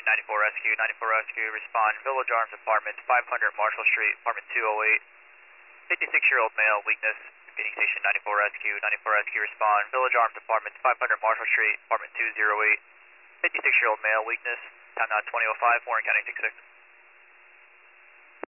94 Rescue, 94 Rescue, respond, Village Arms Apartments, 500 Marshall Street, apartment 208, 56-year-old male, weakness, repeating station 94 Rescue, 94 Rescue, respond, Village Arms Apartments, 500 Marshall Street, apartment 208, 56-year-old male, weakness, time now 2005, Warren County 66.